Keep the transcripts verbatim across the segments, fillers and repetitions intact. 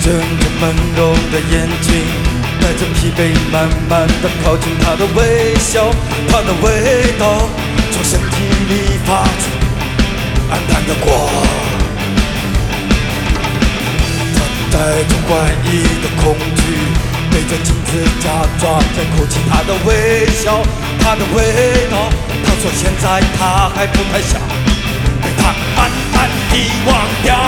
睁着朦胧的眼睛，带着疲惫，慢慢地靠近他的微笑，他的味道从身体里发出暗淡的光。他带着怀疑的恐惧，对着镜子假装在口气他的微笑，他的味道。他说现在他还不太想被他暗暗地忘掉。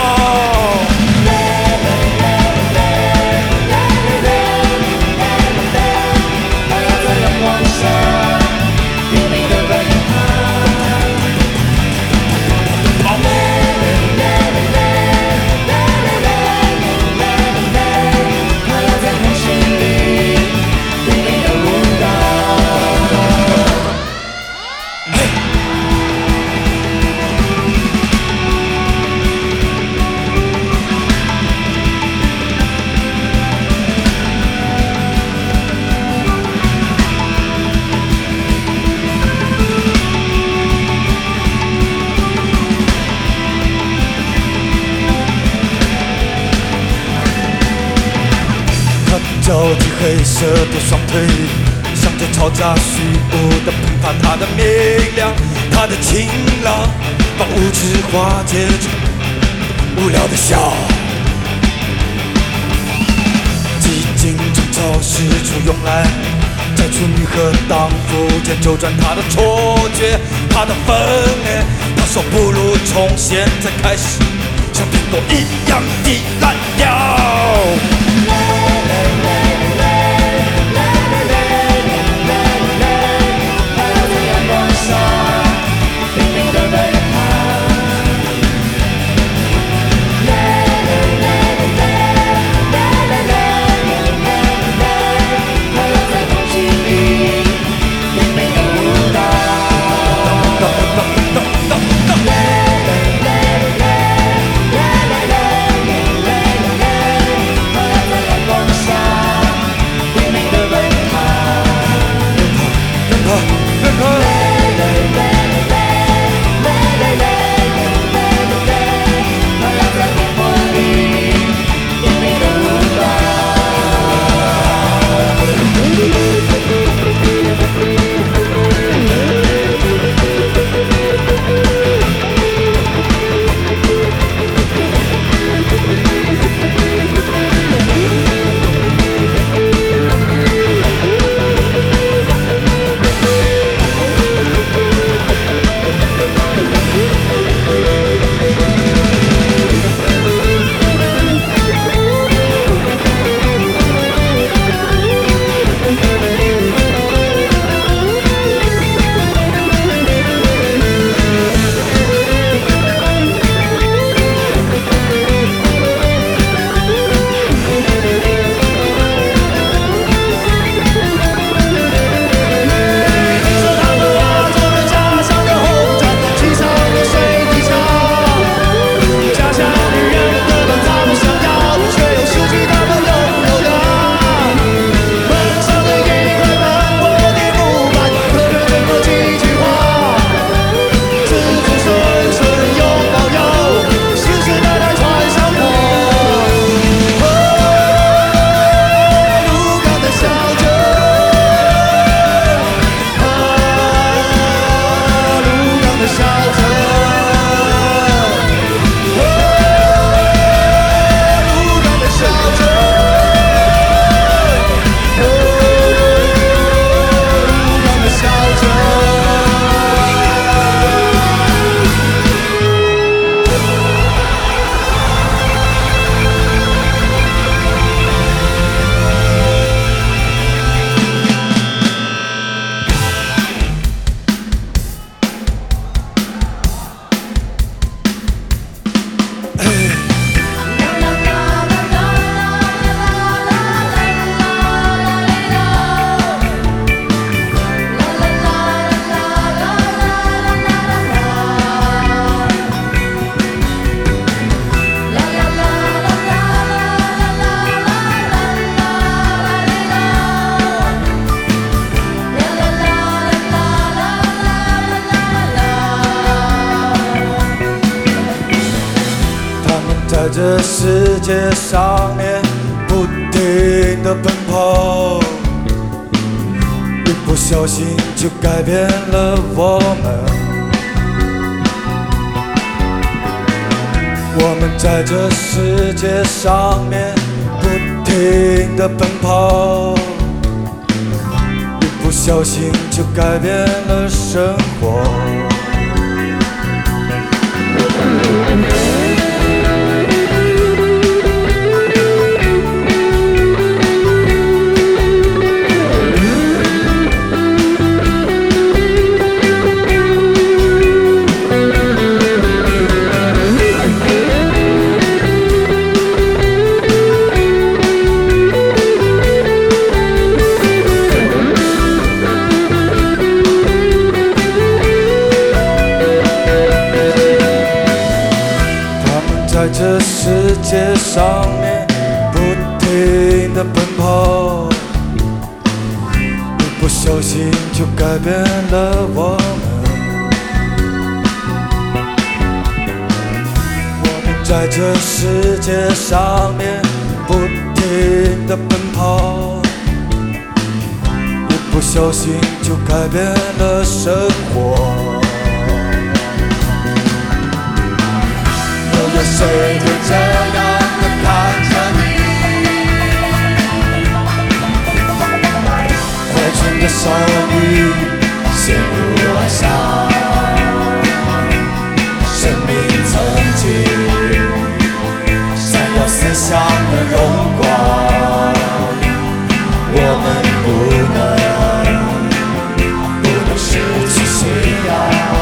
交替黑色的双腿，向着吵架虚无的喷发，他的明亮，他的晴朗，把无知化解成无聊的笑。寂静中潮湿处涌来，在处女和荡妇间周转，他的错觉，他的分裂。他说不如从现在开始，像苹果一样地烂掉。在这世界上面停的奔跑，一不小心就改变了我们。我们在这世界上面不停的奔跑，一不小心就改变了生活。在这世界上面不停的奔跑，一不小心就改变了我们。我们在这世界上面不停的奔跑，一不小心就改变了生活。有谁会这样的看着你？怀春的少女陷入爱上，生命曾经闪耀思想的荣光，我们不能不能失去信仰。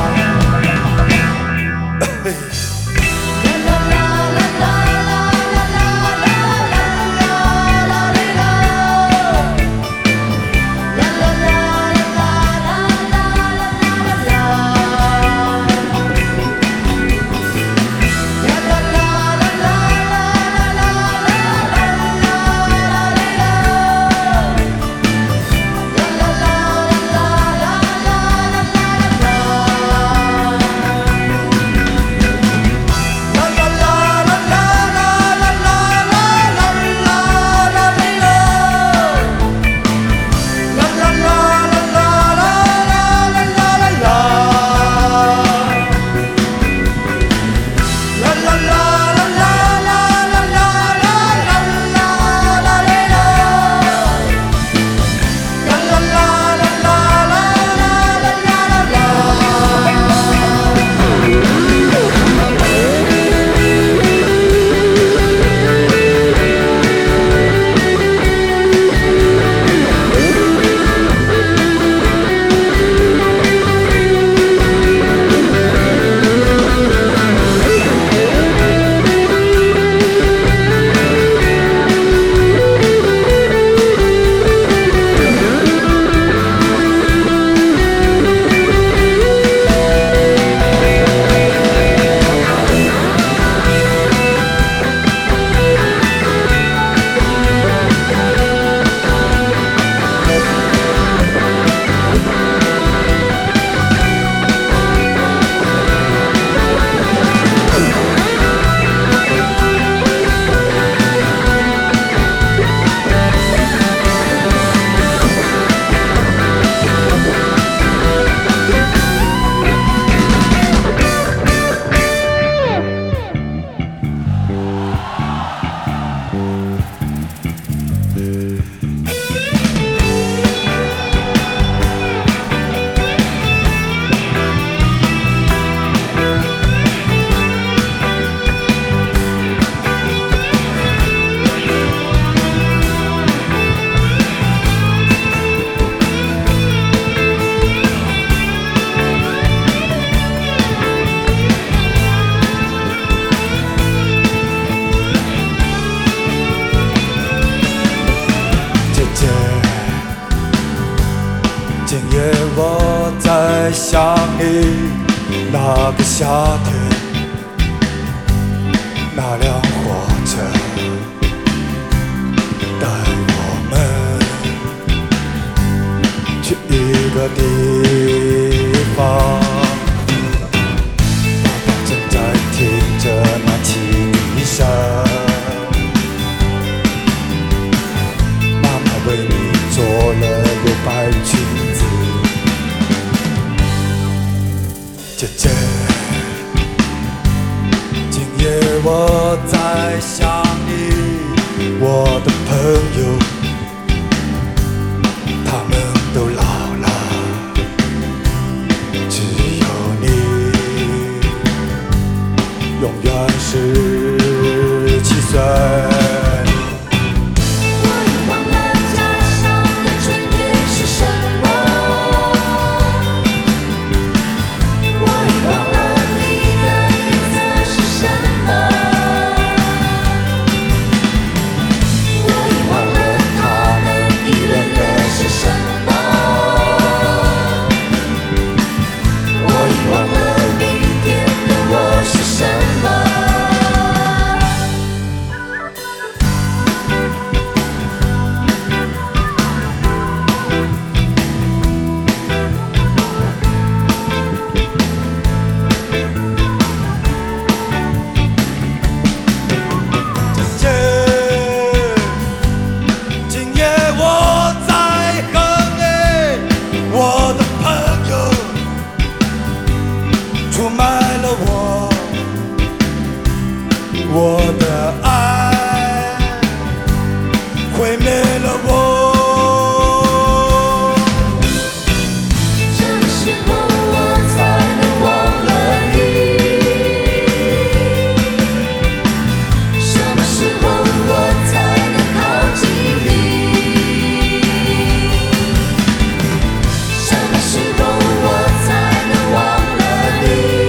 今夜我在想你，那个夏天，那辆火车带我们去一个地方。爸爸正在听着那汽笛声， 我在想你，我的朋友，他们都老了，只有你永远十七岁。我的爱毁灭了我。 什么时候我才能忘了你？什么时候我才能靠近你？什么时候我才能忘了你？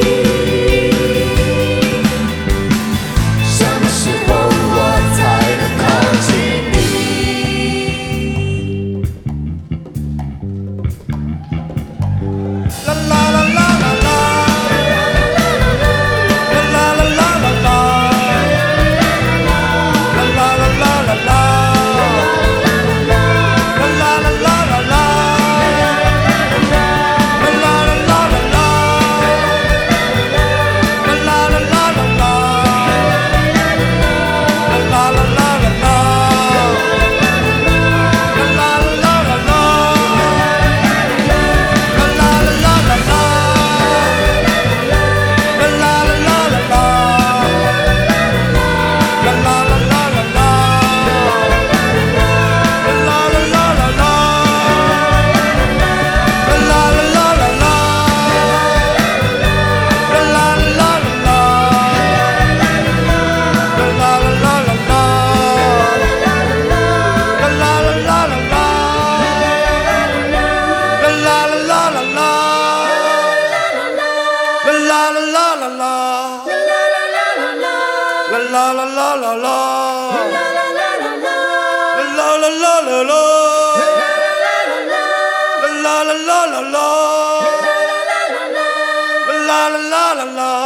La la la la